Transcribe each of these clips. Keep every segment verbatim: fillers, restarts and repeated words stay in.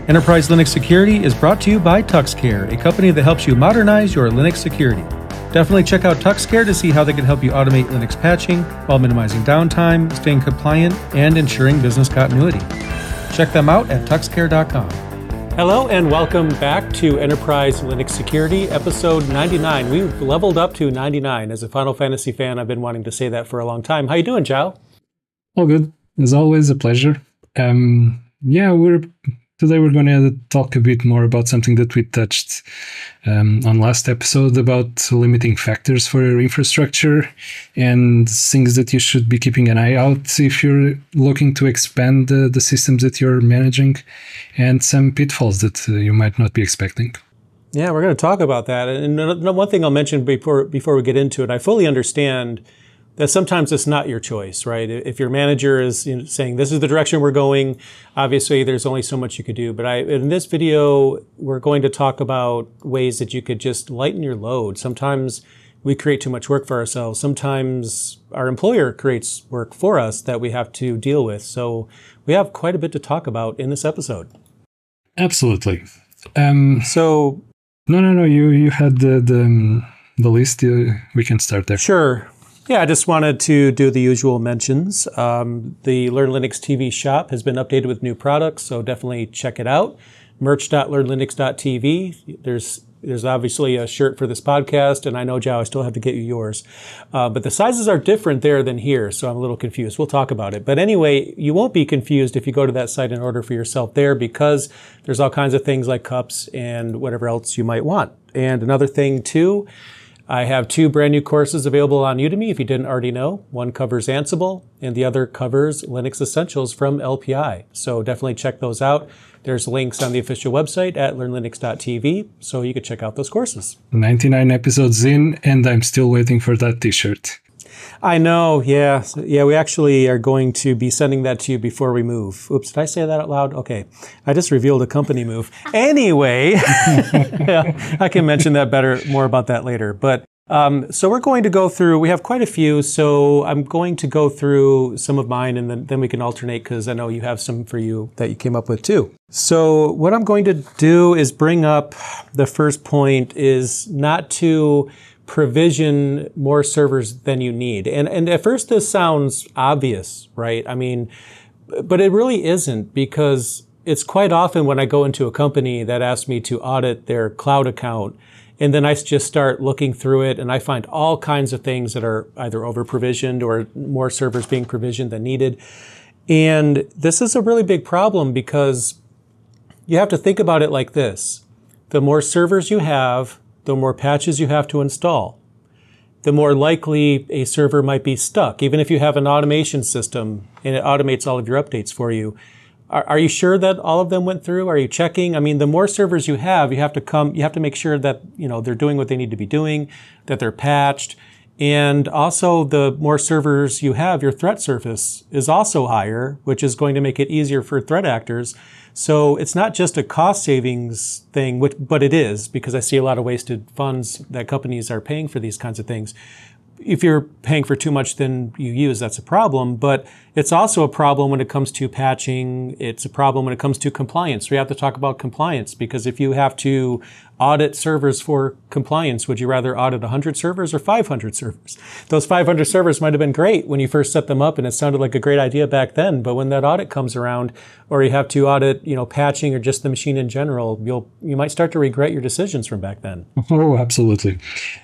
Enterprise Linux Security is brought to you by TuxCare, a company that helps you modernize your Linux security. Definitely check out TuxCare to see how they can help you automate Linux patching while minimizing downtime, staying compliant, and ensuring business continuity. Check them out at tuxcare dot com. Hello and welcome back to Enterprise Linux Security, episode ninety-nine. We've leveled up to ninety-nine. As a Final Fantasy fan, I've been wanting to say that for a long time. How you doing, Zhao? All good. As always, a pleasure. Um, yeah, we're today we're going to talk a bit more about something that we touched um, on last episode about limiting factors for your infrastructure and things that you should be keeping an eye out if you're looking to expand the, the systems that you're managing, and some pitfalls that uh, you might not be expecting. Yeah, we're going to talk about that. And one thing I'll mention before before we get into it, I fully understand that sometimes it's not your choice, right? If your manager is you know, saying, this is the direction we're going, obviously there's only so much you could do. But I, in this video, we're going to talk about ways that you could just lighten your load. Sometimes we create too much work for ourselves. Sometimes our employer creates work for us that we have to deal with. So we have quite a bit to talk about in this episode. Absolutely. Um, so, no, no, no. You you had the the, the list. Uh, we can start there. Sure. Yeah, I just wanted to do the usual mentions. Um, the Learn Linux T V shop has been updated with new products, so definitely check it out. merch dot learn linux dot t v. There's there's obviously a shirt for this podcast, and I know, Zhao, I still have to get you yours. Uh, but the sizes are different there than here, so I'm a little confused. We'll talk about it. But anyway, you won't be confused if you go to that site and order for yourself there, because there's all kinds of things like cups and whatever else you might want. And another thing, too, I have two brand new courses available on Udemy, if you didn't already know. One covers Ansible, and the other covers Linux Essentials from L P I. So definitely check those out. There's links on the official website at learn linux dot t v, so you can check out those courses. ninety-nine episodes in, and I'm still waiting for that t-shirt. I know, yeah. Yeah, we actually are going to be sending that to you before we move. Oops, did I say that out loud? Okay. I just revealed a company move. Anyway, yeah, I can mention that better, more about that later. But um, so we're going to go through, we have quite a few, so I'm going to go through some of mine, and then, then we can alternate, because I know you have some for you that you came up with too. So what I'm going to do is bring up, the first point is not to provision more servers than you need. And and at first this sounds obvious, right? I mean, but it really isn't, because it's quite often when I go into a company that asks me to audit their cloud account, and then I just start looking through it, and I find all kinds of things that are either over provisioned or more servers being provisioned than needed. And this is a really big problem, because you have to think about it like this. The more servers you have, the more patches you have to install, the more likely a server might be stuck. Even if you have an automation system and it automates all of your updates for you, are, are you sure that all of them went through? Are you checking? I mean, the more servers you have, you have to come, you have to make sure that, you know, they're doing what they need to be doing, that they're patched. And also, the more servers you have, your threat surface is also higher, which is going to make it easier for threat actors. So it's not just a cost savings thing, which, but it is, because I see a lot of wasted funds that companies are paying for these kinds of things. If you're paying for too much than you use, that's a problem. But it's also a problem when it comes to patching. It's a problem when it comes to compliance. We have to talk about compliance, because if you have to audit servers for compliance, would you rather audit one hundred servers or five hundred servers? Those five hundred servers might have been great when you first set them up, and it sounded like a great idea back then. But when that audit comes around, or you have to audit, you know, patching or just the machine in general, you'll you might start to regret your decisions from back then. Oh, absolutely.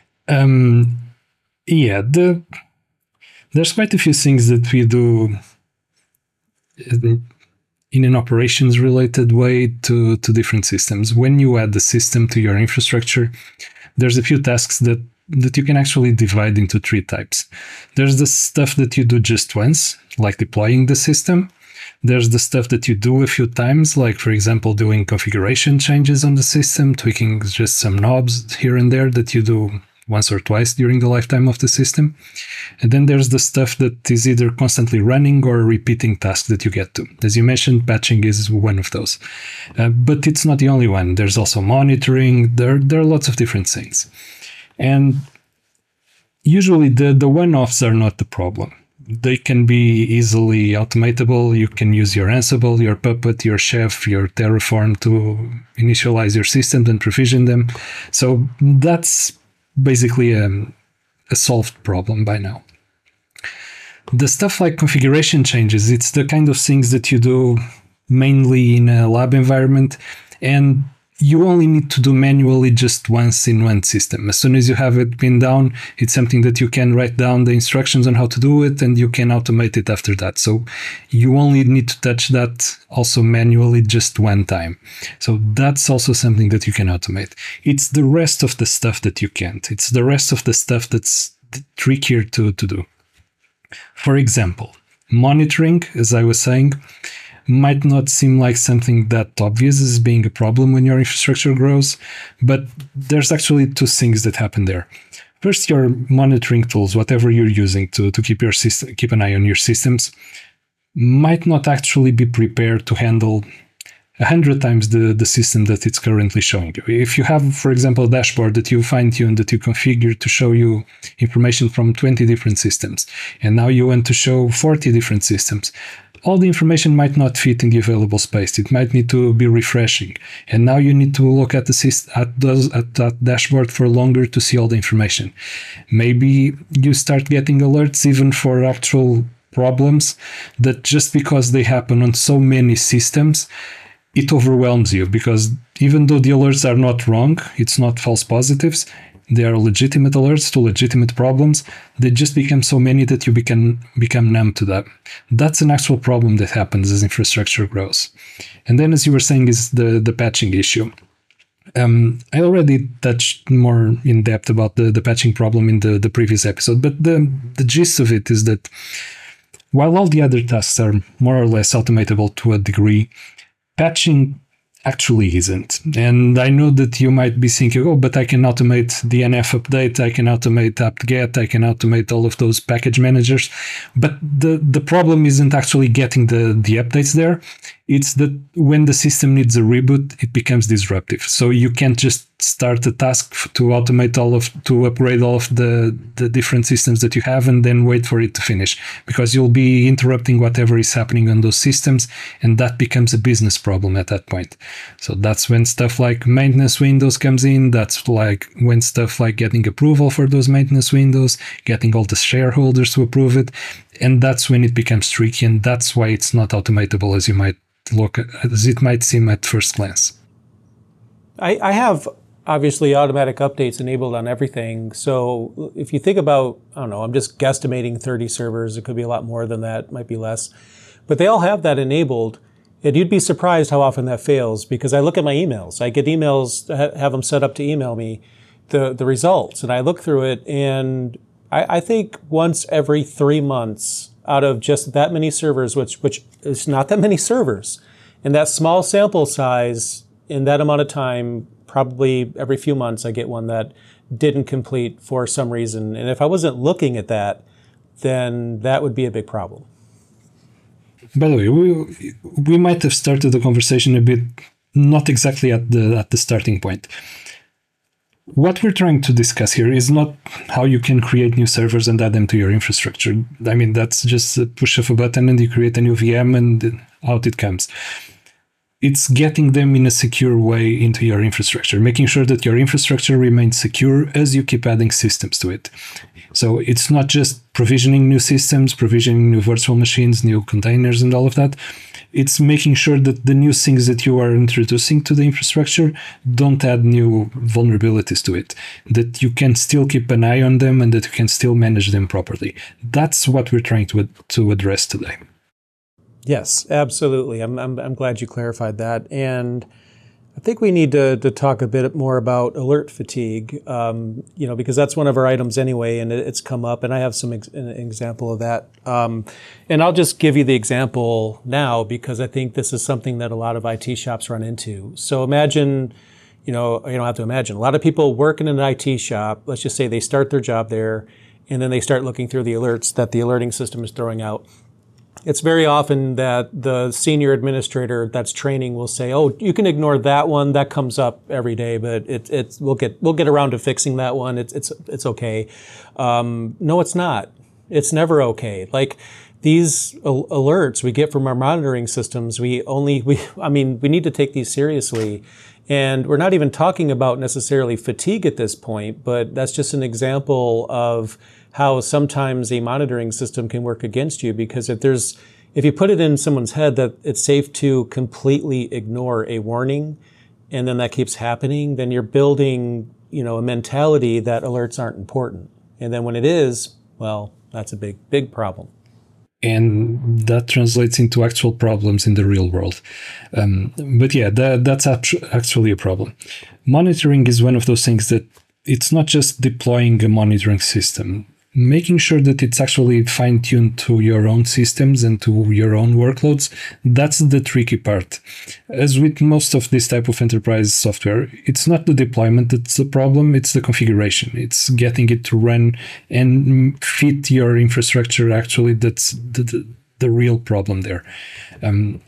Um, yeah, the there's quite a few things that we do in an operations-related way to, to different systems. When you add the system to your infrastructure, there's a few tasks that, that you can actually divide into three types. There's the stuff that you do just once, like deploying the system. There's the stuff that you do a few times, like, for example, doing configuration changes on the system, tweaking just some knobs here and there that you do once or twice during the lifetime of the system. And then there's the stuff that is either constantly running or a repeating task that you get to. As you mentioned, patching is one of those. Uh, but it's not the only one. There's also monitoring. There, there are lots of different things. And usually the, the one-offs are not the problem. they can be easily automatable. You can use your Ansible, your Puppet, your Chef, your Terraform to initialize your systems and provision them. So that's basically a, a solved problem by now. The stuff like configuration changes, it's the kind of things that you do mainly in a lab environment, and you only need to do manually just once in one system. As soon as you have it pinned down, it's something that you can write down the instructions on how to do it, and you can automate it after that. So you only need to touch that also manually just one time. So that's also something that you can automate. It's the rest of the stuff that you can't. It's the rest of the stuff that's trickier to, to do. For example, monitoring, as I was saying, might not seem like something that obvious as being a problem when your infrastructure grows, but there's actually two things that happen there. First, your monitoring tools, whatever you're using to, to keep your system, keep an eye on your systems, might not actually be prepared to handle a hundred times the, the system that it's currently showing you. If you have, for example, a dashboard that you fine-tune, that you configure to show you information from twenty different systems, and now you want to show forty different systems, all the information might not fit in the available space. It might need to be refreshing. And now you need to look at the system, at, those, at that dashboard for longer to see all the information. Maybe you start getting alerts even for actual problems that just because they happen on so many systems, it overwhelms you, because even though the alerts are not wrong, it's not false positives, they are legitimate alerts to legitimate problems, they just become so many that you become, become numb to that. That's an actual problem that happens as infrastructure grows. And then, as you were saying, is the, the patching issue. Um, I already touched more in depth about the, the patching problem in the, the previous episode, but the, the gist of it is that while all the other tasks are more or less automatable to a degree, patching actually isn't. And I know that you might be thinking, oh, but I can automate the N F update, I can automate apt-get, I can automate all of those package managers. But the, the problem isn't actually getting the, the updates there. It's that when the system needs a reboot, it becomes disruptive. So you can't just start a task to automate all of, to upgrade all of the, the different systems that you have and then wait for it to finish, because you'll be interrupting whatever is happening on those systems, and that becomes a business problem at that point. So that's when stuff like maintenance windows comes in. That's like when stuff like getting approval for those maintenance windows, getting all the shareholders to approve it. And that's when it becomes tricky, and that's why it's not automatable as you might look at, as it might seem at first glance. I, I have obviously automatic updates enabled on everything. So if you think about, I don't know, I'm just guesstimating thirty servers. It could be a lot more than that, might be less. But they all have that enabled. And you'd be surprised how often that fails, because I look at my emails. I get emails, have them set up to email me the, the results. And I look through it, and I, I think once every three months out of just that many servers, which which is not that many servers, and that small sample size in that amount of time, probably every few months I get one that didn't complete for some reason. And if I wasn't looking at that, then that would be a big problem. By the way, we we might have started the conversation a bit not exactly at the at the starting point. What we're trying to discuss here is not how you can create new servers and add them to your infrastructure. I mean, that's just a push of a button and you create a new V M and out it comes. It's getting them in a secure way into your infrastructure, making sure that your infrastructure remains secure as you keep adding systems to it. So it's not just provisioning new systems, provisioning new virtual machines, new containers, and all of that. It's making sure that the new things that you are introducing to the infrastructure don't add new vulnerabilities to it, that you can still keep an eye on them and that you can still manage them properly. That's what we're trying to, to address today. Yes, absolutely. I'm, I'm, I'm glad you clarified that. And I think we need to, to talk a bit more about alert fatigue, um, you know, because that's one of our items anyway, and it, it's come up, and I have some ex- an example of that. Um, and I'll just give you the example now, because I think this is something that a lot of I T shops run into. So imagine, you know, you don't have to imagine, a lot of people work in an I T shop, let's just say they start their job there, and then they start looking through the alerts that the alerting system is throwing out. It's very often that the senior administrator that's training will say, "Oh, you can ignore that one. That comes up every day, but it, it's we'll get we'll get around to fixing that one. It's it's it's okay." Um, no, it's not. It's never okay. Like these al- alerts we get from our monitoring systems, we only, we, I mean, we need to take these seriously. And we're not even talking about necessarily fatigue at this point, but that's just an example of how sometimes a monitoring system can work against you, because if there's, if you put it in someone's head that it's safe to completely ignore a warning, and then that keeps happening, then you're building, you know, a mentality that alerts aren't important. And then when it is, well, that's a big, big problem. And that translates into actual problems in the real world. Um, but yeah, that, that's actually a problem. Monitoring is one of those things that it's not just deploying a monitoring system. Making sure that it's actually fine-tuned to your own systems and to your own workloads, that's the tricky part. As with most of this type of enterprise software, it's not the deployment that's the problem, it's the configuration. It's getting it to run and fit your infrastructure. Actually, that's the, the, the real problem there. Um,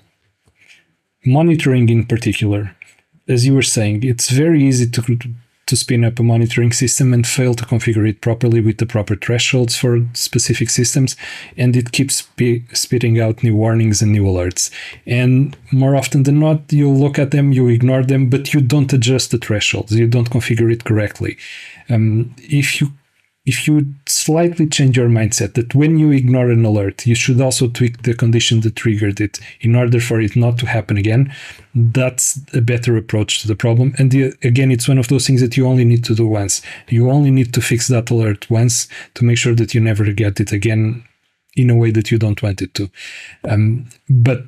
monitoring in particular, as you were saying, it's very easy to to spin up a monitoring system and fail to configure it properly with the proper thresholds for specific systems, and it keeps sp- spitting out new warnings and new alerts. And more often than not, you look at them, you ignore them, but you don't adjust the thresholds, you don't configure it correctly. Um, if you If you slightly change your mindset that when you ignore an alert, you should also tweak the condition that triggered it in order for it not to happen again, that's a better approach to the problem. And the, again, it's one of those things that you only need to do once. You only need to fix that alert once to make sure that you never get it again in a way that you don't want it to. Um, but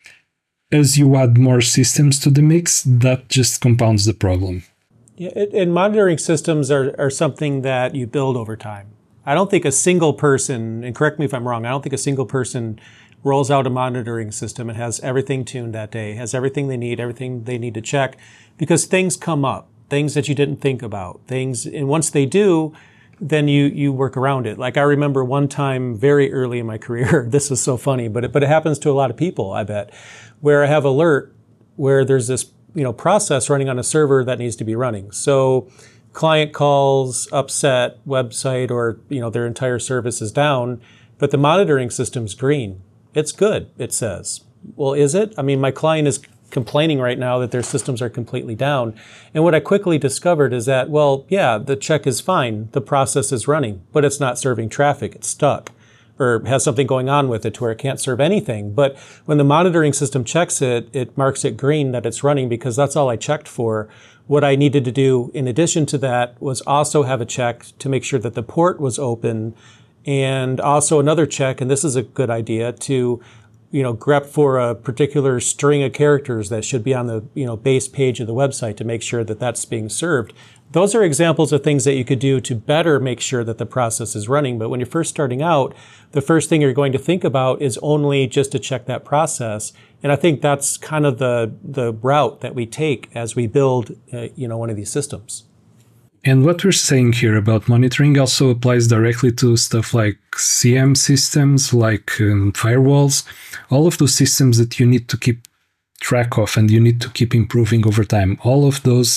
as you add more systems to the mix, that just compounds the problem. Yeah, and monitoring systems are, are something that you build over time. I don't think a single person, and correct me if I'm wrong, I don't think a single person rolls out a monitoring system and has everything tuned that day, has everything they need, everything they need to check, because things come up, things that you didn't think about, things, and once they do, then you you work around it. Like I remember one time very early in my career, this was so funny, but it, but it happens to a lot of people, I bet, where I have alert where there's this you know, process running on a server that needs to be running. So client calls, upset, website, or, you know, their entire service is down, but the monitoring system's green. It's good, it says. Well, is it? I mean, my client is complaining right now that their systems are completely down. And what I quickly discovered is that, well, yeah, the check is fine. The process is running, but it's not serving traffic. It's stuck, or has something going on with it to where it can't serve anything. But when the monitoring system checks it, it marks it green that it's running because that's all I checked for. What I needed to do in addition to that was also have a check to make sure that the port was open, and also another check, and this is a good idea, to you know, grep for a particular string of characters that should be on the you know base page of the website to make sure that that's being served. Those are examples of things that you could do to better make sure that the process is running. But when you're first starting out, the first thing you're going to think about is only just to check that process. And I think that's kind of the the route that we take as we build, uh, you know, one of these systems. And what we're saying here about monitoring also applies directly to stuff like C M systems, like um, firewalls, all of those systems that you need to keep track of and you need to keep improving over time. All of those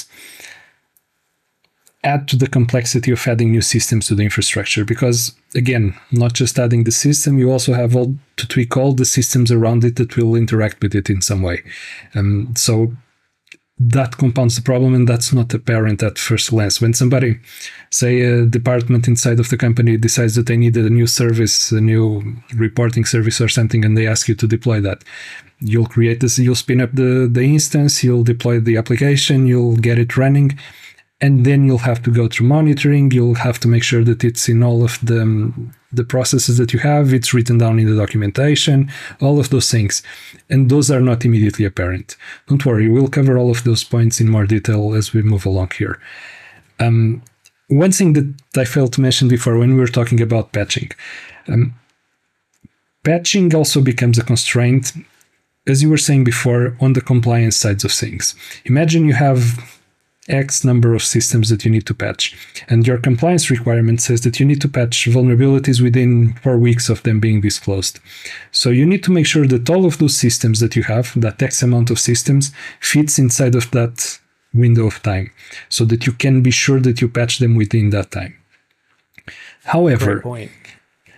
add to the complexity of adding new systems to the infrastructure, because again, not just adding the system, you also have all to tweak all the systems around it that will interact with it in some way. Um, so that compounds the problem, and that's not apparent at first glance. When somebody, say a department inside of the company, decides that they needed a new service, a new reporting service or something, and they ask you to deploy that, you'll create this, you'll spin up the, the instance, you'll deploy the application, you'll get it running, and then you'll have to go through monitoring. You'll have to make sure that it's in all of the, um, the processes that you have, it's written down in the documentation, all of those things. And those are not immediately apparent. Don't worry, we'll cover all of those points in more detail as we move along here. Um, one thing that I failed to mention before when we were talking about patching. Um, patching also becomes a constraint, as you were saying before, on the compliance sides of things. Imagine you have X number of systems that you need to patch, and your compliance requirement says that you need to patch vulnerabilities within four weeks of them being disclosed. So you need to make sure that all of those systems that you have, that X amount of systems, fits inside of that window of time, so that you can be sure that you patch them within that time. However,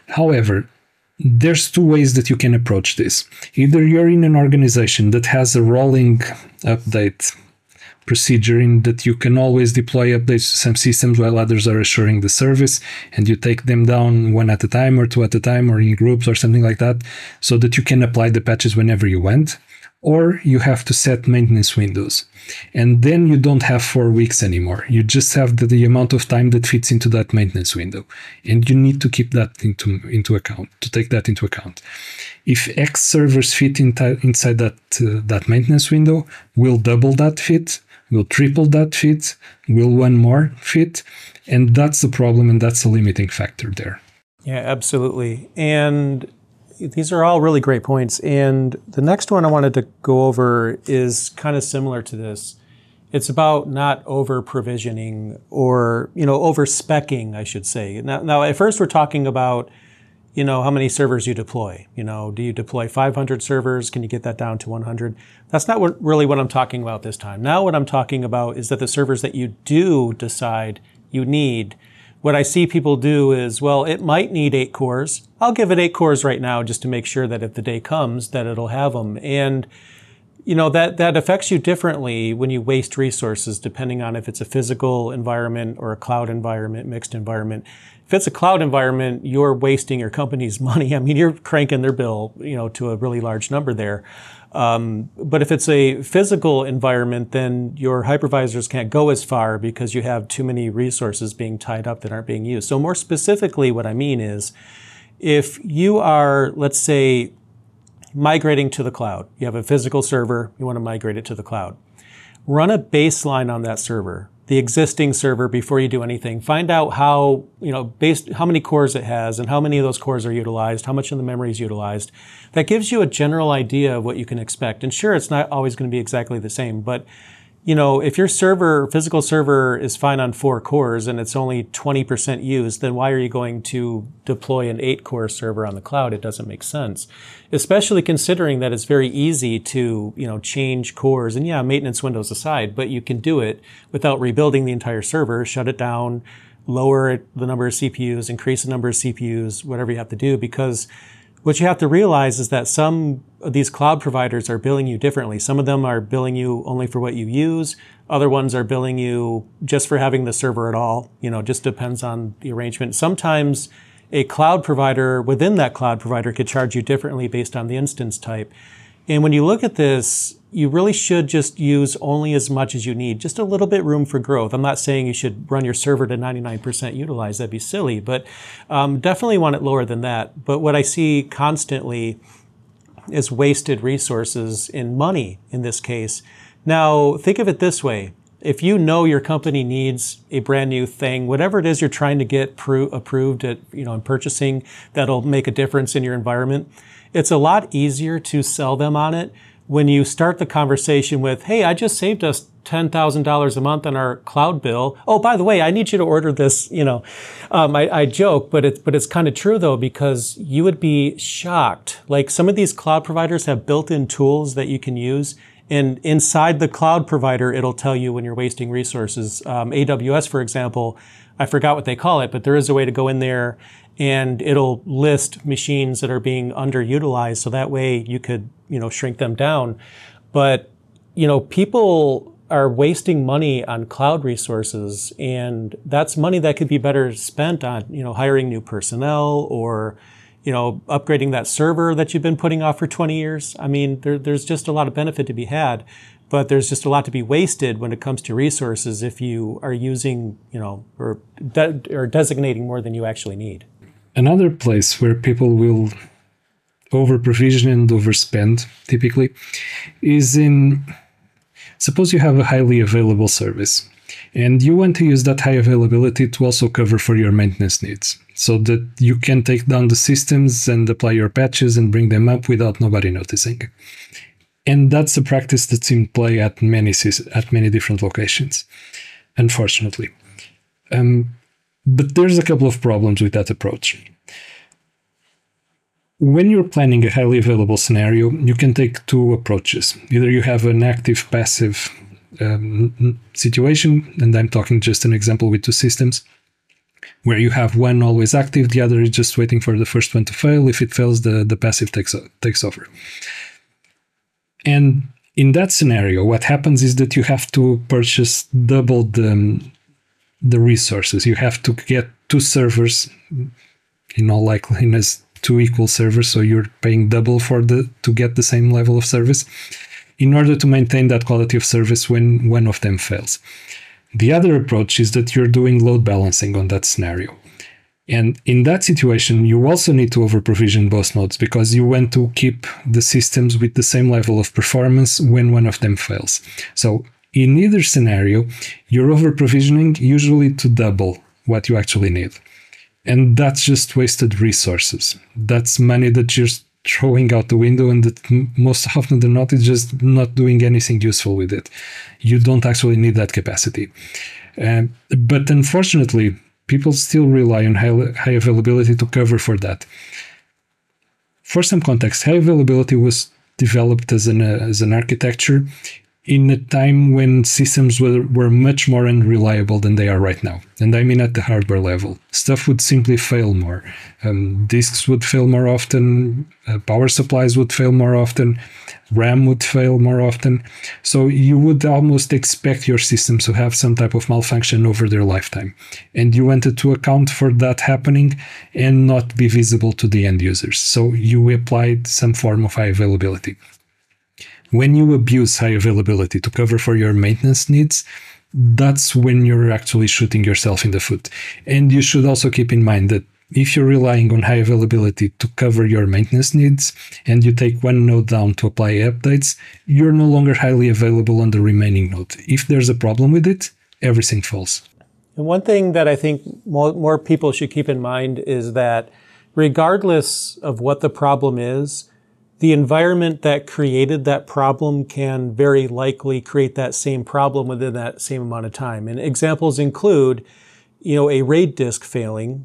However, there's two ways that you can approach this. Either you're in an organization that has a rolling update procedure in that you can always deploy updates to some systems while others are assuring the service, and you take them down one at a time or two at a time or in groups or something like that, so that you can apply the patches whenever you want. Or you have to set maintenance windows, and then you don't have four weeks anymore. You just have the, the amount of time that fits into that maintenance window, and you need to keep that into into account, to take that into account. If X servers fit in inside that uh, that maintenance window, will double that fit, will triple that fit, will one more fit, and that's the problem, and that's a limiting factor there. Yeah, absolutely. And these are all really great points. And the next one I wanted to go over is kind of similar to this. It's about not over provisioning or, you know, over speccing, I should say. Now, now, at first we're talking about, you know, how many servers you deploy. You know, do you deploy five hundred servers? Can you get that down to one hundred? That's not what, really what I'm talking about this time. Now what I'm talking about is that the servers that you do decide you need, what I see people do is, well, it might need eight cores. I'll give it eight cores right now just to make sure that if the day comes that it'll have them. And, you know, that, that affects you differently when you waste resources depending on if it's a physical environment or a cloud environment, mixed environment. If it's a cloud environment, you're wasting your company's money. I mean, you're cranking their bill, you know, to a really large number there. Um, but if it's a physical environment, then your hypervisors can't go as far because you have too many resources being tied up that aren't being used. So more specifically, what I mean is, if you are, let's say, migrating to the cloud, you have a physical server, you want to migrate it to the cloud, run a baseline on that server, the existing server, before you do anything. Find out how, you know, based how many cores it has and how many of those cores are utilized, how much of the memory is utilized. That gives you a general idea of what you can expect. And sure, it's not always going to be exactly the same, but you know, if your server, physical server is fine on four cores and it's only twenty percent used, then why are you going to deploy an eight core server on the cloud? It doesn't make sense, especially considering that it's very easy to, you know, change cores. And yeah, maintenance windows aside, but you can do it without rebuilding the entire server, shut it down, lower the number of C P Us, increase the number of C P Us, whatever you have to do, because what you have to realize is that some of these cloud providers are billing you differently. Some of them are billing you only for what you use. Other ones are billing you just for having the server at all. You know, just depends on the arrangement. Sometimes a cloud provider within that cloud provider could charge you differently based on the instance type. And when you look at this, you really should just use only as much as you need, just a little bit room for growth. I'm not saying you should run your server to ninety-nine percent utilized, that'd be silly, but um, definitely want it lower than that. But what I see constantly is wasted resources in money in this case. Now, think of it this way. If you know your company needs a brand new thing, whatever it is you're trying to get pro- approved at, you know, in purchasing, that'll make a difference in your environment, it's a lot easier to sell them on it when you start the conversation with, hey, I just saved us ten thousand dollars a month on our cloud bill. Oh, by the way, I need you to order this, you know. Um, I, I joke, but it's, but it's kind of true though, because you would be shocked. Like, some of these cloud providers have built-in tools that you can use, and inside the cloud provider, it'll tell you when you're wasting resources. Um, A W S, for example, I forgot what they call it, but there is a way to go in there and it'll list machines that are being underutilized, so that way you could, you know, shrink them down. But, you know, people are wasting money on cloud resources, and that's money that could be better spent on, you know, hiring new personnel or, you know, upgrading that server that you've been putting off for twenty years. I mean, there, there's just a lot of benefit to be had, but there's just a lot to be wasted when it comes to resources if you are using, you know, or, de- or designating more than you actually need. Another place where people will over-provision and overspend, typically, is in, suppose you have a highly available service, and you want to use that high availability to also cover for your maintenance needs, so that you can take down the systems and apply your patches and bring them up without nobody noticing. And that's a practice that's in play at many at many different locations, unfortunately. Um, but there's a couple of problems with that approach. When you're planning a highly available scenario, you can take two approaches. Either you have an active-passive um, situation, and I'm talking just an example with two systems, where you have one always active, the other is just waiting for the first one to fail. If it fails, the, the passive takes, takes over. And in that scenario, what happens is that you have to purchase double the, the resources. You have to get two servers, in all likeliness, two equal servers, so you're paying double for the to get the same level of service in order to maintain that quality of service when one of them fails. The other approach is that you're doing load balancing on that scenario. And in that situation, you also need to over-provision both nodes because you want to keep the systems with the same level of performance when one of them fails. So in either scenario, you're over-provisioning usually to double what you actually need. And that's just wasted resources. That's money that you're throwing out the window, and that most often than not is just not doing anything useful with it. You don't actually need that capacity. Um, but unfortunately, people still rely on high, high availability to cover for that. For some context, high availability was developed as an, uh, as an architecture in a time when systems were, were much more unreliable than they are right now. And I mean at the hardware level. Stuff would simply fail more. Um, disks would fail more often, uh, power supplies would fail more often, RAM would fail more often. So you would almost expect your systems to have some type of malfunction over their lifetime. And you wanted to account for that happening and not be visible to the end users. So you applied some form of high availability. When you abuse high availability to cover for your maintenance needs, that's when you're actually shooting yourself in the foot. And you should also keep in mind that if you're relying on high availability to cover your maintenance needs and you take one node down to apply updates, you're no longer highly available on the remaining node. If there's a problem with it, everything falls. And one thing that I think more, more people should keep in mind is that regardless of what the problem is, the environment that created that problem can very likely create that same problem within that same amount of time. And examples include, you know, a RAID disk failing,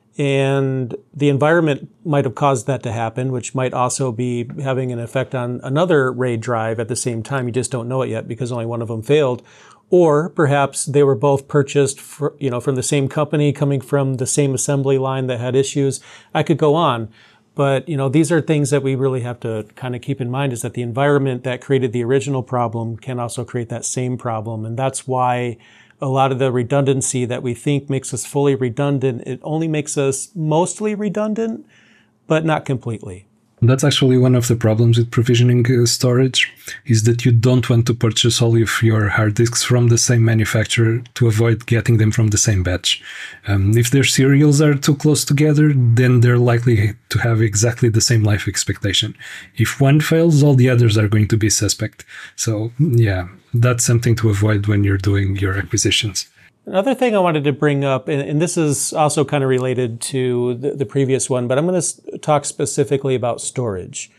and the environment might have caused that to happen, which might also be having an effect on another RAID drive at the same time. You just don't know it yet because only one of them failed. Or perhaps they were both purchased for, you know, from the same company, coming from the same assembly line that had issues. I could go on. But, you know, these are things that we really have to kind of keep in mind, is that the environment that created the original problem can also create that same problem. And that's why a lot of the redundancy that we think makes us fully redundant, it only makes us mostly redundant, but not completely. That's actually one of the problems with provisioning uh, storage, is that you don't want to purchase all of your hard disks from the same manufacturer to avoid getting them from the same batch. Um, if their serials are too close together, then they're likely to have exactly the same life expectation. If one fails, all the others are going to be suspect. So yeah, that's something to avoid when you're doing your acquisitions. Another thing I wanted to bring up, and, and this is also kind of related to the, the previous one, but I'm going to talk specifically about storage.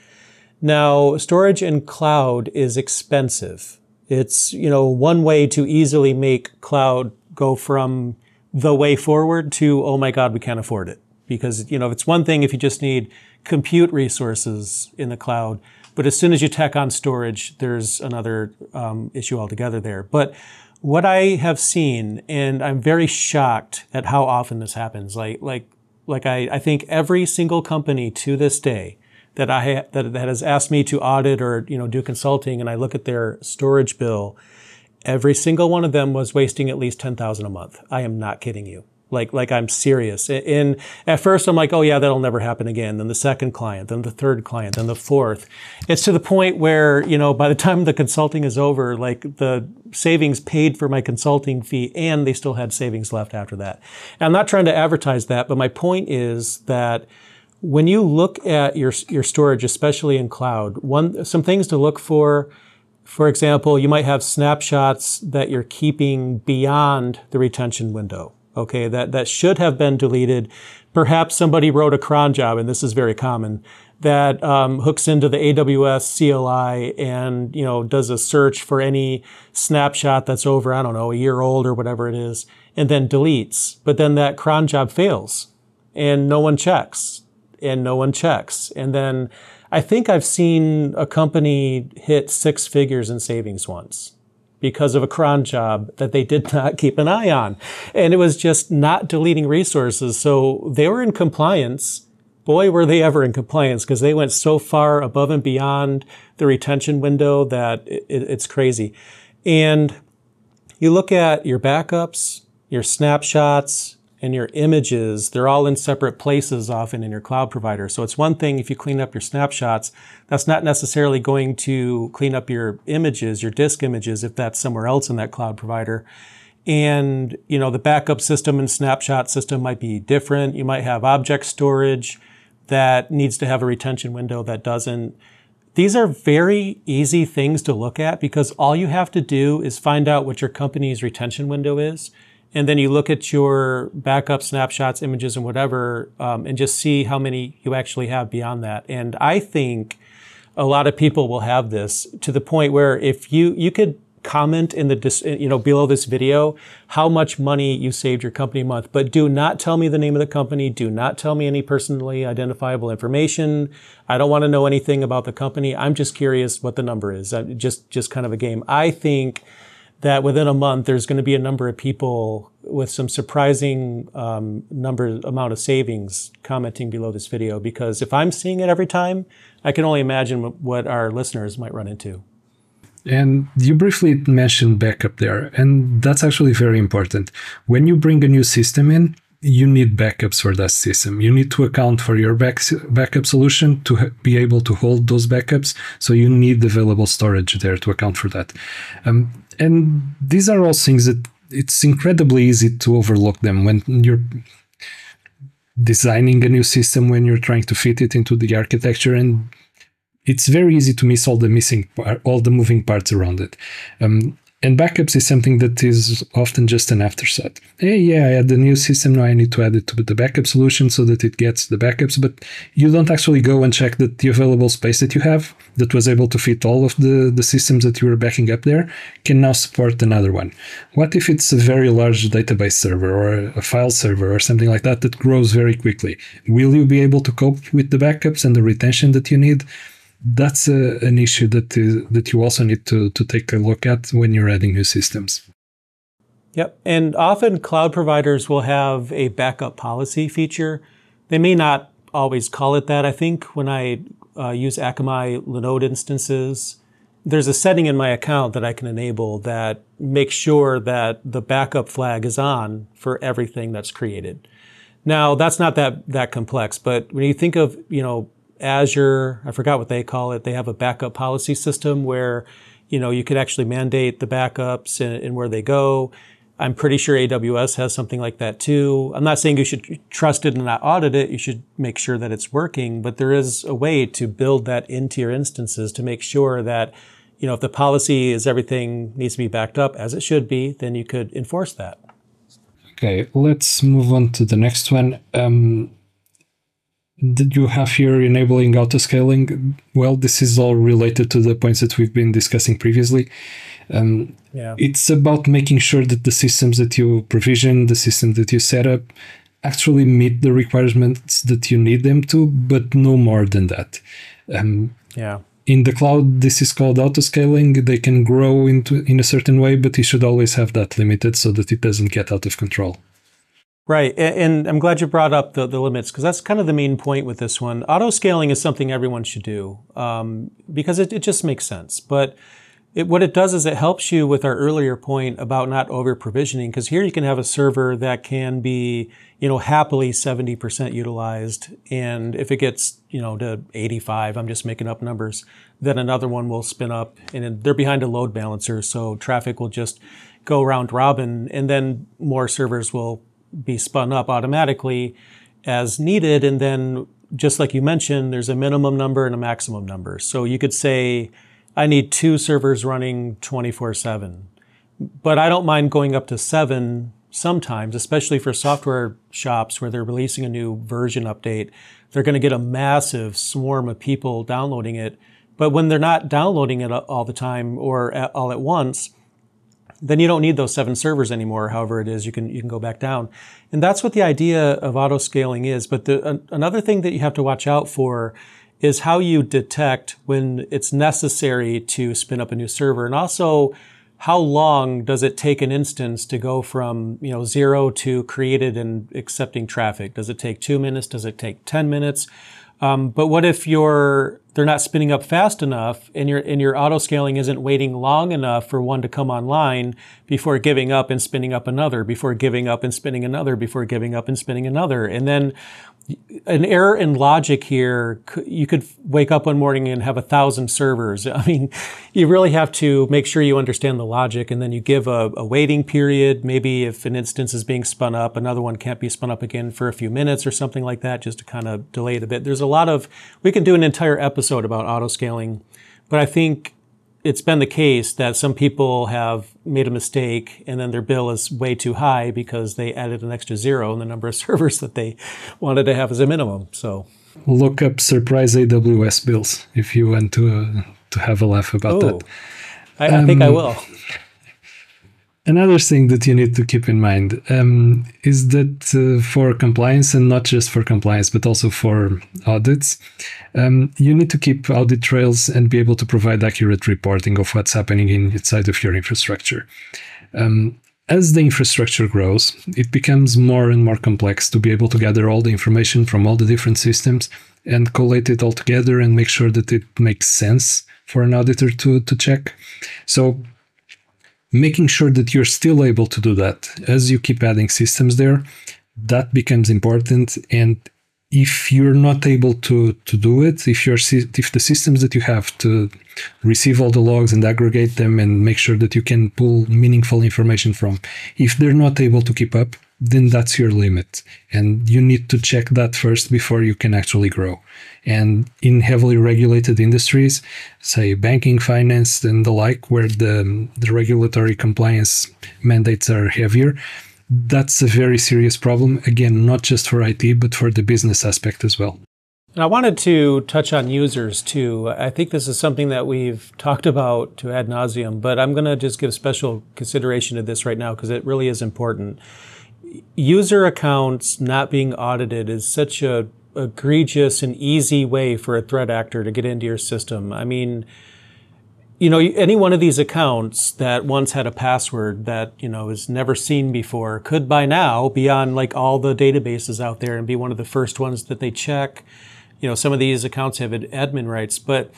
Now, storage in cloud is expensive. It's, you know, one way to easily make cloud go from the way forward to, oh my God, we can't afford it. Because, you know, it's one thing if you just need compute resources in the cloud, but as soon as you tack on storage, there's another um, issue altogether there. But what I have seen, and I'm very shocked at how often this happens. Like, like, like I, I think every single company to this day that I ha- that that has asked me to audit or you know do consulting, and I look at their storage bill, every single one of them was wasting at least ten thousand a month. I am not kidding you. Like, like I'm serious. And at first I'm like, oh yeah, that'll never happen again. Then the second client, then the third client, then the fourth. It's to the point where, you know, by the time the consulting is over, like the savings paid for my consulting fee and they still had savings left after that. And I'm not trying to advertise that, but my point is that when you look at your, your storage, especially in cloud, one, some things to look for, for example, you might have snapshots that you're keeping beyond the retention window. Okay, that, that should have been deleted. Perhaps somebody wrote a cron job, and this is very common, that um, hooks into the A W S C L I and, you know, does a search for any snapshot that's over, I don't know, a year old or whatever it is, and then deletes. But then that cron job fails, and no one checks, and no one checks. And then I think I've seen a company hit six figures in savings once. because of a cron job that they did not keep an eye on. And it was just not deleting resources. So they were in compliance. Boy, were they ever in compliance, because they went so far above and beyond the retention window that it, it's crazy. And you look at your backups, your snapshots, and your images, they're all in separate places often in your cloud provider. So it's one thing if you clean up your snapshots, that's not necessarily going to clean up your images, your disk images, if that's somewhere else in that cloud provider. And, you know, the backup system and snapshot system might be different. You might have object storage that needs to have a retention window that doesn't. These are very easy things to look at, because all you have to do is find out what your company's retention window is. And then you look at your backup snapshots, images, and whatever, um, and just see how many you actually have beyond that. And I think a lot of people will have this to the point where if you, you could comment in the, you know, below this video, how much money you saved your company a month, but do not tell me the name of the company. Do not tell me any personally identifiable information. I don't want to know anything about the company. I'm just curious what the number is. Just, just kind of a game. I think that within a month, there's going to be a number of people with some surprising um, number amount of savings commenting below this video, because if I'm seeing it every time, I can only imagine what our listeners might run into. And you briefly mentioned backup there, and that's actually very important. When you bring a new system in, you need backups for that system. You need to account for your back, backup solution to ha- be able to hold those backups. So you need available storage there to account for that. Um, and these are all things that it's incredibly easy to overlook them when you're designing a new system, when you're trying to fit it into the architecture. And it's very easy to miss all the missing part, all the moving parts around it. Um, And backups is something that is often just an afterthought. Hey, yeah, I had the new system, now I need to add it to the backup solution so that it gets the backups, but you don't actually go and check that the available space that you have that was able to fit all of the, the systems that you were backing up there can now support another one. What if it's a very large database server or a file server or something like that that grows very quickly? Will you be able to cope with the backups and the retention that you need? That's a, an issue that is, that you also need to, to take a look at when you're adding new systems. Yep. And often cloud providers will have a backup policy feature. They may not always call it that. I think when I uh, use Akamai Linode instances, there's a setting in my account that I can enable that makes sure that the backup flag is on for everything that's created. Now, that's not that, that complex, but when you think of, you know, Azure, I forgot what they call it. They have a backup policy system where, you know, you could actually mandate the backups and, and where they go. I'm pretty sure A W S has something like that too. I'm not saying you should trust it and not audit it. You should make sure that it's working, but there is a way to build that into your instances to make sure that, you know, if the policy is everything needs to be backed up as it should be, then you could enforce that. Okay, let's move on to the next one. Um, Did you have here enabling autoscaling? Well, this is all related to the points that we've been discussing previously. Um, yeah. It's about making sure that the systems that you provision, the systems that you set up, actually meet the requirements that you need them to, but no more than that. Um, yeah. In the cloud, this is called autoscaling. They can grow into in a certain way, but you should always have that limited so that it doesn't get out of control. Right. And I'm glad you brought up the, the limits, because that's kind of the main point with this one. Auto-scaling is something everyone should do um, because it, it just makes sense. But it, what it does is it helps you with our earlier point about not over-provisioning, because here you can have a server that can be, you know, happily seventy percent utilized. And if it gets, you know, to eighty-five, I'm just making up numbers, then another one will spin up and they're behind a load balancer. So traffic will just go round robin, and then more servers will be spun up automatically as needed. And then, just like you mentioned, there's a minimum number and a maximum number. So you could say, I need two servers running twenty-four seven, but I don't mind going up to seven sometimes, especially for software shops where they're releasing a new version update. They're going to get a massive swarm of people downloading it. But when they're not downloading it all the time or all at once, then you don't need those seven servers anymore. However it is, you can you can go back down. And that's what the idea of auto-scaling is. But the, uh, another thing that you have to watch out for is how you detect when it's necessary to spin up a new server, and also how long does it take an instance to go from, you know, zero to created and accepting traffic? Does it take two minutes? Does it take ten minutes? Um, but what if you're they're not spinning up fast enough, and your and your auto scaling isn't waiting long enough for one to come online before giving up and spinning up another, before giving up and spinning another, before giving up and spinning another, and then an error in logic here, you could wake up one morning and have a thousand servers. I mean, you really have to make sure you understand the logic, and then you give a, a waiting period. Maybe if an instance is being spun up, another one can't be spun up again for a few minutes or something like that, just to kind of delay it a bit. There's a lot of, we could do an entire episode about auto scaling, but I think it's been the case that some people have made a mistake and then their bill is way too high because they added an extra zero in the number of servers that they wanted to have as a minimum. So look up surprise A W S bills if you want to uh, to have a laugh about oh, that. I, I um, think I will. Another thing that you need to keep in mind um, is that uh, for compliance, and not just for compliance, but also for audits, um, you need to keep audit trails and be able to provide accurate reporting of what's happening inside of your infrastructure. Um, as the infrastructure grows, it becomes more and more complex to be able to gather all the information from all the different systems and collate it all together and make sure that it makes sense for an auditor to, to check. So making sure that you're still able to do that as you keep adding systems there, that becomes important. And if you're not able to, to do it, if you're if the systems that you have to receive all the logs and aggregate them and make sure that you can pull meaningful information from, if they're not able to keep up, then that's your limit. And you need to check that first before you can actually grow. And in heavily regulated industries, say banking, finance, and the like, where the, the regulatory compliance mandates are heavier, that's a very serious problem. Again, not just for I T, but for the business aspect as well. And I wanted to touch on users too. I think this is something that we've talked about to ad nauseum, but I'm going to just give special consideration to this right now because it really is important. User accounts not being audited is such a egregious and easy way for a threat actor to get into your system. I mean, you know, any one of these accounts that once had a password that, you know, is never seen before could by now be on like all the databases out there and be one of the first ones that they check. You know, some of these accounts have admin rights, but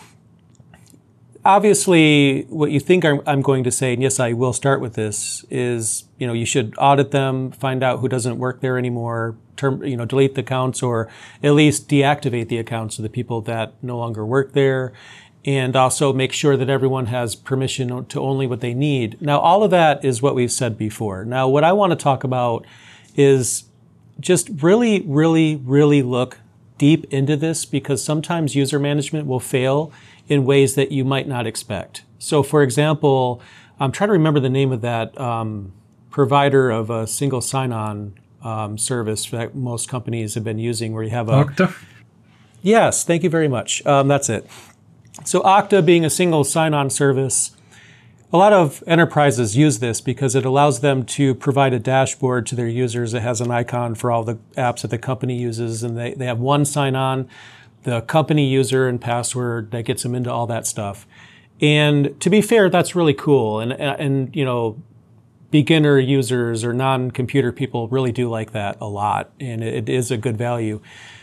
obviously what you think I'm going to say, and yes, I will start with this, is, you know, you should audit them, find out who doesn't work there anymore, term, you know, delete the accounts or at least deactivate the accounts of the people that no longer work there. And also make sure that everyone has permission to only what they need. Now, all of that is what we've said before. Now, what I want to talk about is just really, really, really look deep into this, because sometimes user management will fail in ways that you might not expect. So, for example, I'm trying to remember the name of that um, provider of a single sign-on um, service that most companies have been using, where you have a... Okta? Yes, thank you very much. Um, that's it. So Okta being a single sign-on service, a lot of enterprises use this because it allows them to provide a dashboard to their users that has an icon for all the apps that the company uses, and they, they have one sign-on, the company user and password that gets them into all that stuff. And to be fair, that's really cool. And, and you know, beginner users or non-computer people really do like that a lot, and it is a good value.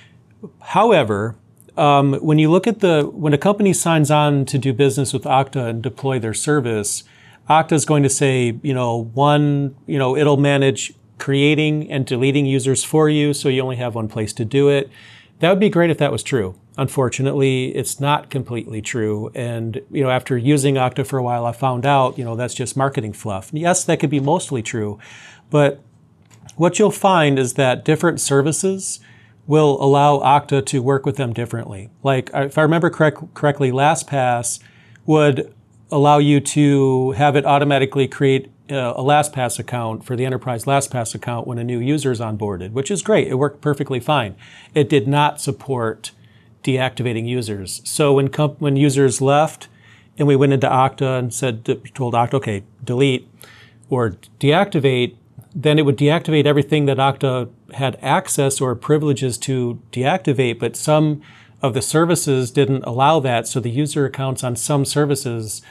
However, Um, when you look at the, when a company signs on to do business with Okta and deploy their service, Okta is going to say, you know, one, you know, it'll manage creating and deleting users for you, so you only have one place to do it. That would be great if that was true. Unfortunately, it's not completely true. And, you know, after using Okta for a while, I found out, you know, that's just marketing fluff. Yes, that could be mostly true, but what you'll find is that different services will allow Okta to work with them differently. Like, if I remember correct, correctly, LastPass would allow you to have it automatically create a LastPass account for the enterprise LastPass account when a new user is onboarded, which is great. It worked perfectly fine. It did not support deactivating users. So when comp- when users left and we went into Okta and said, told Okta, okay, delete or deactivate, then it would deactivate everything that Okta had access or privileges to deactivate, but some of the services didn't allow that. So the user accounts on some services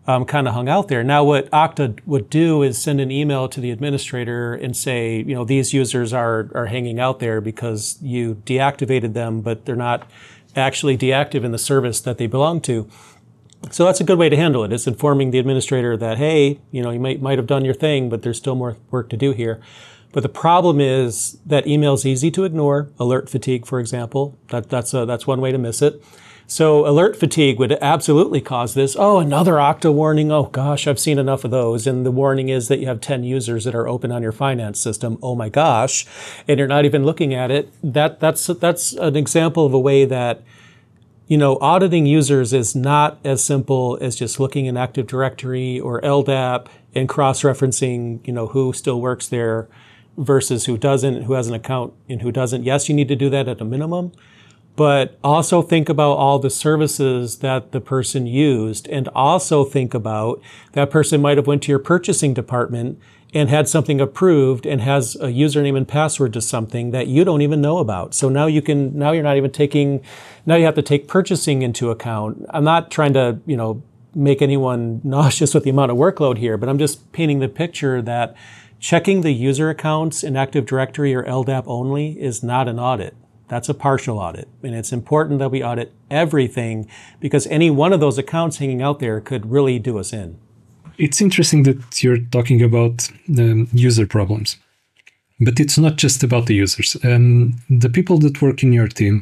um, kind of hung out there. Now, what Okta would do is send an email to the administrator and say, you know, these users are are hanging out there because you deactivated them, but they're not actually deactive in the service that they belong to. So that's a good way to handle it. It's informing the administrator that, hey, you know, you might might have done your thing, but there's still more work to do here. But the problem is that email is easy to ignore. Alert fatigue, for example, that, that's a, that's one way to miss it. So alert fatigue would absolutely cause this. Oh, another Okta warning. Oh gosh, I've seen enough of those. And the warning is that you have ten users that are open on your finance system. Oh my gosh, and you're not even looking at it. That that's that's an example of a way that, you know, auditing users is not as simple as just looking in Active Directory or L D A P and cross-referencing, you know, who still works there versus who doesn't, who has an account and who doesn't. Yes, you need to do that at a minimum, but also think about all the services that the person used, and also think about that person might have went to your purchasing department and had something approved and has a username and password to something that you don't even know about. So now you can, now you're not even taking, now you have to take purchasing into account. I'm not trying to, you know, make anyone nauseous with the amount of workload here, but I'm just painting the picture that checking the user accounts in Active Directory or L D A P only is not an audit. That's a partial audit. And it's important that we audit everything, because any one of those accounts hanging out there could really do us in. It's interesting that you're talking about um, user problems, but it's not just about the users. Um, the people that work in your team,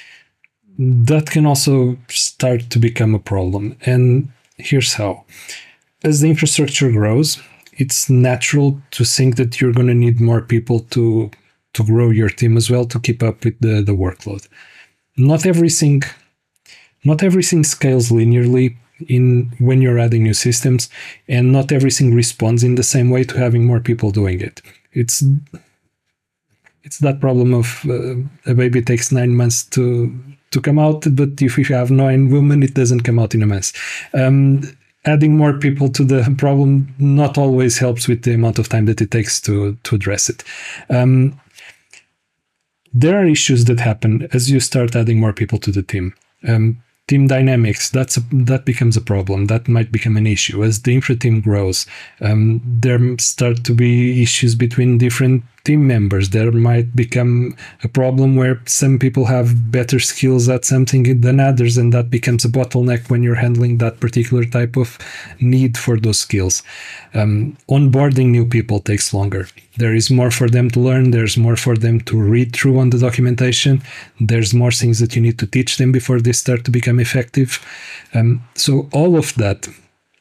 that can also start to become a problem. And here's how. As the infrastructure grows, it's natural to think that you're going to need more people to, to grow your team as well, to keep up with the, the workload. Not everything, not everything scales linearly in when you're adding new systems, and not everything responds in the same way to having more people doing it. It's it's that problem of uh, a baby takes nine months to to come out, but if you have nine women, it doesn't come out in a month. Um, adding more people to the problem not always helps with the amount of time that it takes to to address it. Um, there are issues that happen as you start adding more people to the team. Um, Team dynamics, that's a, that becomes a problem. That might become an issue. As the infra team grows, um, there start to be issues between different team members. There might become a problem where some people have better skills at something than others, and that becomes a bottleneck when you're handling that particular type of need for those skills. Um, onboarding new people takes longer. There is more for them to learn. There's more for them to read through on the documentation. There's more things that you need to teach them before they start to become effective. Um, so all of that,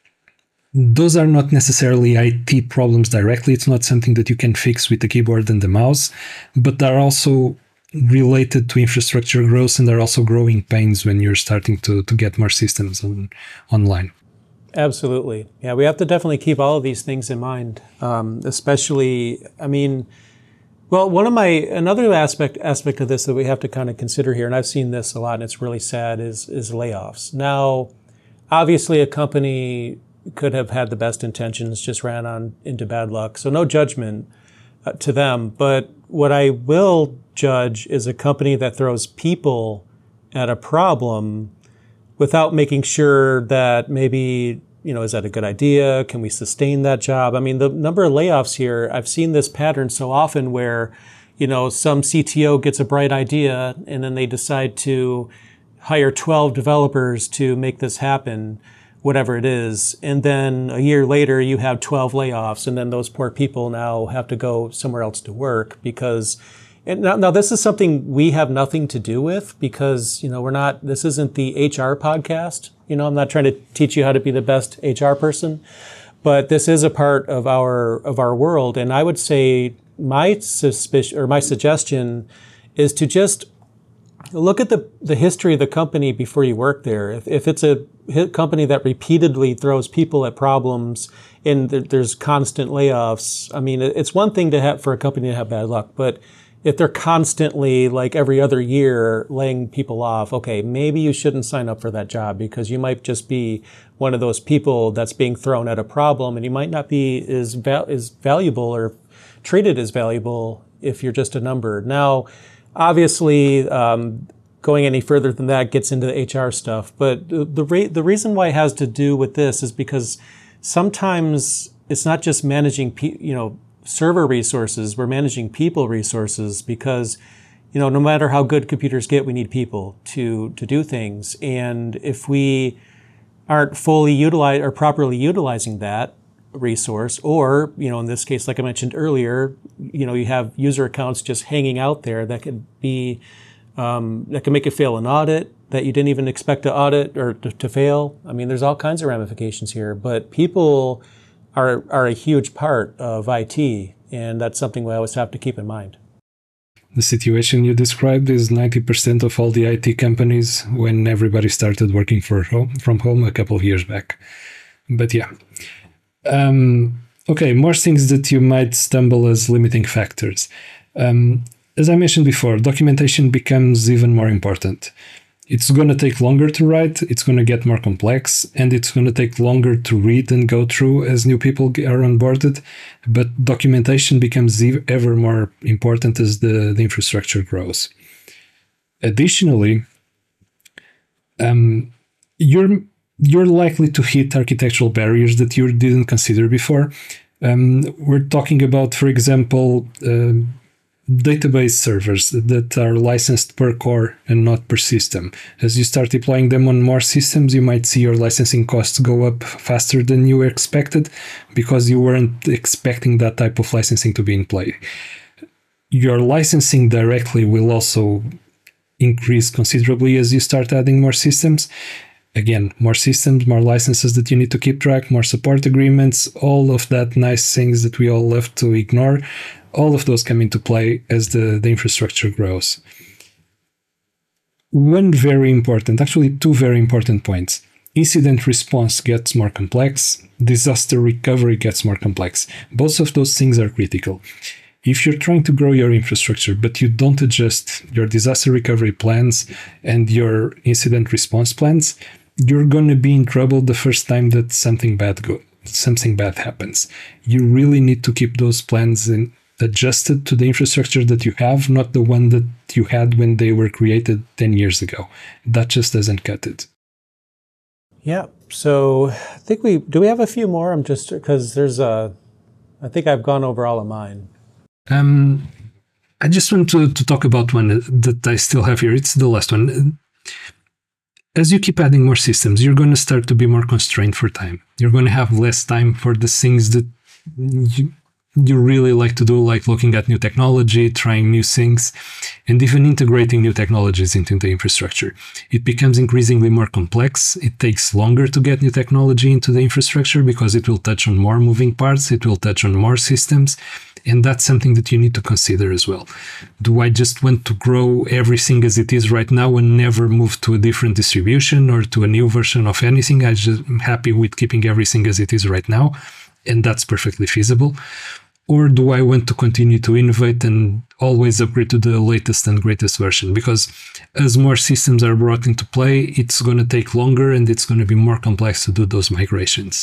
those are not necessarily I T problems directly. It's not something that you can fix with the keyboard and the mouse, but they're also related to infrastructure growth, and they're also growing pains when you're starting to, to get more systems on, online. Absolutely. Yeah, we have to definitely keep all of these things in mind, um, especially, I mean, well, one of my, another aspect aspect of this that we have to kind of consider here, and I've seen this a lot and it's really sad, is, is layoffs. Now, obviously a company could have had the best intentions, just ran on into bad luck. So no judgment uh, to them. But what I will judge is a company that throws people at a problem without making sure that maybe, you know, is that a good idea? Can we sustain that job? I mean, the number of layoffs here, I've seen this pattern so often where, you know, some C T O gets a bright idea and then they decide to hire twelve developers to make this happen, whatever it is. And then a year later, you have twelve layoffs, and then those poor people now have to go somewhere else to work because, and now, now this is something we have nothing to do with because, you know, we're not, this isn't the H R podcast. You know, I'm not trying to teach you how to be the best H R person, but this is a part of our, of our world. And I would say my suspicion or my suggestion is to just look at the, the history of the company before you work there. If, if it's a company that repeatedly throws people at problems and th- there's constant layoffs, I mean, it's one thing to have for a company to have bad luck, but if they're constantly, like every other year, laying people off, okay, maybe you shouldn't sign up for that job because you might just be one of those people that's being thrown at a problem, and you might not be as, val- as valuable or treated as valuable if you're just a number. Now, obviously, um, going any further than that gets into the H R stuff. But the the, re- the reason why it has to do with this is because sometimes it's not just managing, pe- you know, server resources. We're managing people resources because, you know, no matter how good computers get, we need people to to do things. And if we aren't fully utilize or properly utilizing that resource, or, you know, in this case, like I mentioned earlier, you know, you have user accounts just hanging out there that could be, um, that can make you fail an audit that you didn't even expect to audit or to, to fail. I mean, there's all kinds of ramifications here, but people are, are a huge part of I T, and that's something we always have to keep in mind. The situation you described is ninety percent of all the I T companies when everybody started working for home, from home a couple of years back. But yeah. Um, okay, more things that you might stumble as limiting factors. Um, as I mentioned before, documentation becomes even more important. It's going to take longer to write, it's going to get more complex, and it's going to take longer to read and go through as new people are onboarded. But documentation becomes ever more important as the, the infrastructure grows. Additionally, um, you're you're likely to hit architectural barriers that you didn't consider before. Um, we're talking about, for example, uh, database servers that are licensed per core and not per system. As you start deploying them on more systems, you might see your licensing costs go up faster than you expected because you weren't expecting that type of licensing to be in play. Your licensing directly will also increase considerably as you start adding more systems. Again, more systems, more licenses that you need to keep track, more support agreements, all of that nice things that we all love to ignore. All of those come into play as the, the infrastructure grows. One very important, actually two very important points. Incident response gets more complex. Disaster recovery gets more complex. Both of those things are critical. If you're trying to grow your infrastructure, but you don't adjust your disaster recovery plans and your incident response plans, you're going to be in trouble the first time that something bad go, something bad happens. You really need to keep those plans in, adjusted to the infrastructure that you have, not the one that you had when they were created ten years ago. That just doesn't cut it. Yeah. So I think we, do we have a few more? I'm just, because there's a, I think I've gone over all of mine. Um, I just want to, to talk about one that I still have here. It's the last one. As you keep adding more systems, you're going to start to be more constrained for time. You're going to have less time for the things that you, you really like to do, like looking at new technology, trying new things, and even integrating new technologies into the infrastructure. It becomes increasingly more complex. It takes longer to get new technology into the infrastructure because it will touch on more moving parts, it will touch on more systems, and that's something that you need to consider as well. Do I just want to grow everything as it is right now and never move to a different distribution or to a new version of anything? I'm just happy with keeping everything as it is right now, and that's perfectly feasible. Or do I want to continue to innovate and always upgrade to the latest and greatest version? Because as more systems are brought into play, it's going to take longer and it's going to be more complex to do those migrations.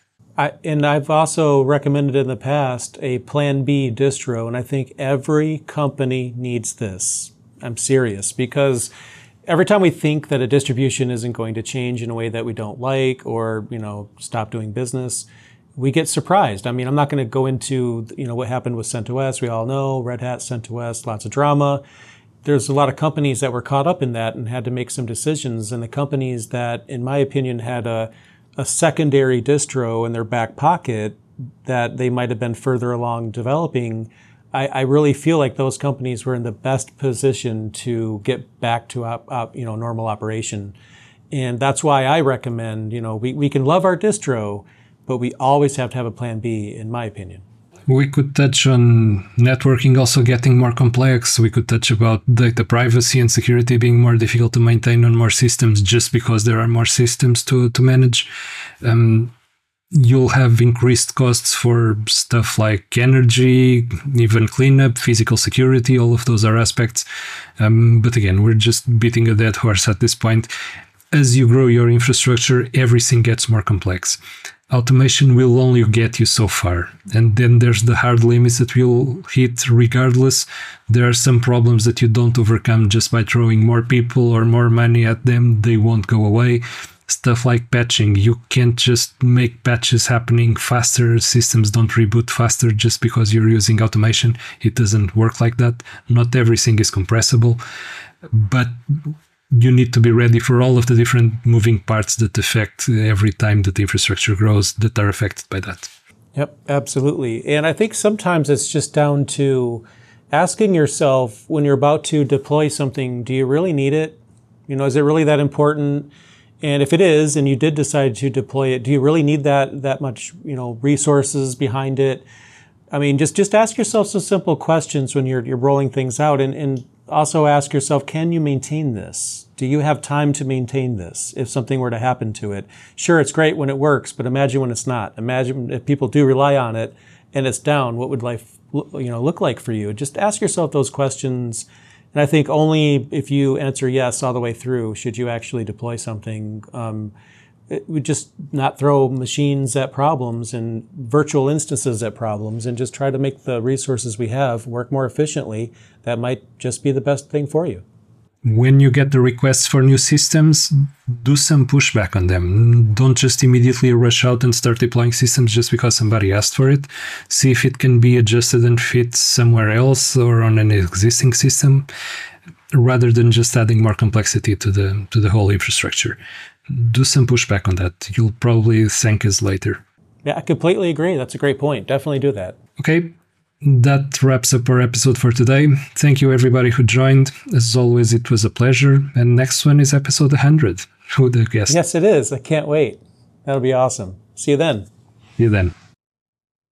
I, and I've also recommended in the past a Plan B distro, and I think every company needs this. I'm serious, because every time we think that a distribution isn't going to change in a way that we don't like, or, you know, stop doing business, we get surprised. I mean, I'm not going to go into, you know, what happened with CentOS. We all know Red Hat, CentOS, lots of drama. There's a lot of companies that were caught up in that and had to make some decisions. And the companies that, in my opinion, had a, a secondary distro in their back pocket that they might have been further along developing, I, I really feel like those companies were in the best position to get back to op, op, you know, normal operation. And that's why I recommend, you know, we, we can love our distro, but we always have to have a plan B, in my opinion. We could touch on networking also getting more complex. We could touch about data privacy and security being more difficult to maintain on more systems just because there are more systems to, to manage. Um, you'll have increased costs for stuff like energy, even cleanup, physical security, all of those are aspects. Um, but again, we're just beating a dead horse at this point. As you grow your infrastructure, everything gets more complex. automation will only get you so far. And then there's the hard limits that will hit regardless. There are some problems that you don't overcome just by throwing more people or more money at them. They won't go away. Stuff like patching. You can't just make patches happening faster. Systems don't reboot faster just because you're using automation. It doesn't work like that. Not everything is compressible, but you need to be ready for all of the different moving parts that affect every time that the infrastructure grows that are affected by that. Yep, absolutely. And I think sometimes it's just down to asking yourself when you're about to deploy something, do you really need it? You know, is it really that important? And if it is, and you did decide to deploy it, do you really need that that much, you know, resources behind it? I mean, just just ask yourself some simple questions when you're you're rolling things out, and and also ask yourself, can you maintain this? Do you have time to maintain this if something were to happen to it? Sure, it's great when it works, but imagine when it's not. Imagine if people do rely on it and it's down, what would life, you know, look like for you? Just ask yourself those questions. And I think only if you answer yes all the way through should you actually deploy something. Um, it would just not throw machines at problems and virtual instances at problems and just try to make the resources we have work more efficiently. That might just be the best thing for you. When you get the requests for new systems, do some pushback on them. Don't just immediately rush out and start deploying systems just because somebody asked for it. See if it can be adjusted and fit somewhere else or on an existing system, rather than just adding more complexity to the to the whole infrastructure. Do some pushback on that. You'll probably thank us later. Yeah, I completely agree. That's a great point. Definitely do that. Okay. That wraps up our episode for today. Thank you everybody who joined. As always, it was a pleasure. And next one is episode one hundred. Who would have guessed? Yes, it is. I can't wait. That'll be awesome. See you then. See you then.